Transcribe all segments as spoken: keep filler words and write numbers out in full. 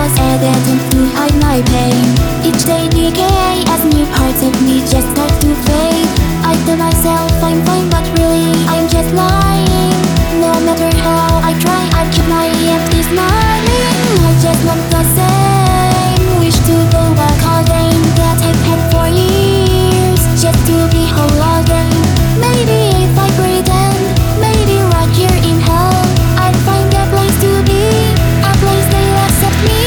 sad and to hide my pain. Each day decay as new parts of me just start to fade. I tell myself I'm fine, but really I'm just lying. No matter how I try, I keep my empty smiling. I just want the same, wish to go back again, that I've had for years, just to be whole again. Maybe if I pretend, maybe right here in hell, I'd find a place to be, a place they'll accept me.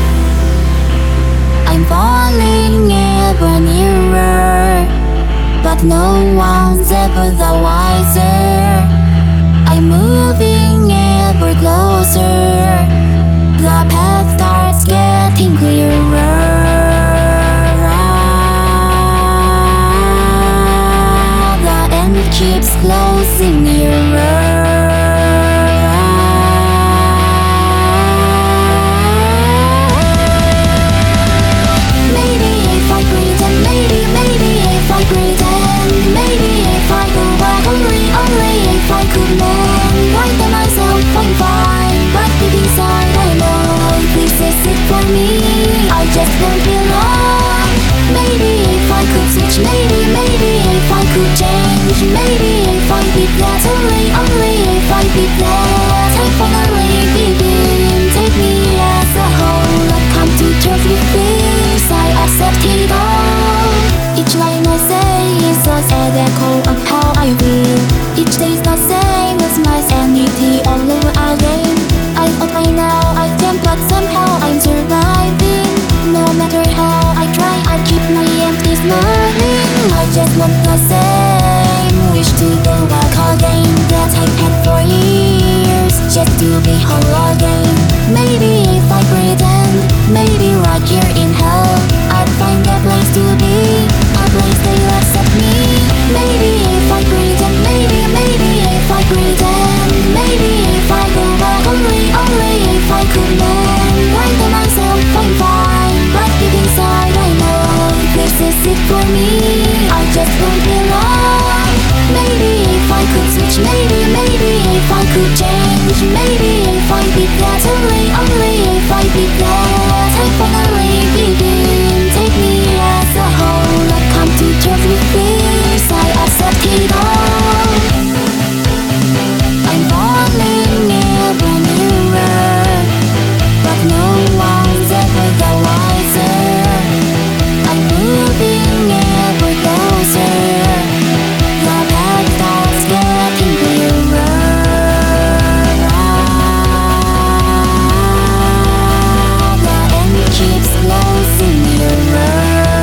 I'm falling ever nearer, but no one's ever the wiser. I'm moving ever closer, the path starts getting clearer. The end keeps closing nearer. Maybe if I pretend, maybe, maybe if I pretend, maybe if I go back, only, only if I could mend. I tell myself I'm fine, but deep inside I know this is it for me. I just don't belong. Maybe if I could switch, maybe, maybe if I could change, maybe if I did that, only, only if I did that, I finally begin. Take me as a whole, I've come to terms with this, I accept it all. Each line I say is a sad echo of how I feel. Each day's the same as my sanity all over again. I thought by now I can, but somehow I'm surviving. No matter how I try, I keep my empty smiling. I just want the same, wish to go back again, that I've had for years, just to be whole again. Maybe if I pretend, maybe right here in hell, I'd find a place to be, a place they'll accept me. Maybe if I pretend, maybe, maybe if I pretend, maybe if I go back, only, only if I could mend. I tell myself I'm fine, but deep inside I know this is it for me. I just don't belong. Maybe if I could switch, maybe, maybe if I could change, maybe if I did that, only, only if I did that, I finally begin. Take me as a whole, I've come to terms with this, I accept it all. I'm falling ever nearer, but no one's ever the wiser. I'm moving ever closer, the path starts getting clearer. The end keeps closing nearer.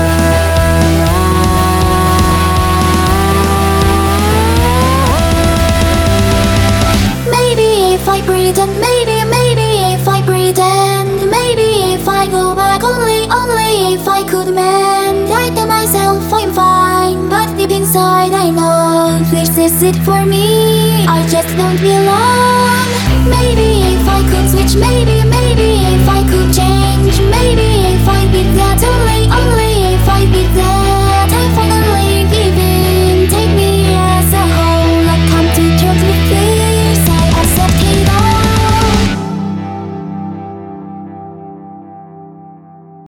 Maybe if I pretend, maybe, maybe if I pretend, maybe if I go back, only, only if I could mend. I tell myself I'm fine, but deep inside I know this is it for me. I just don't belong.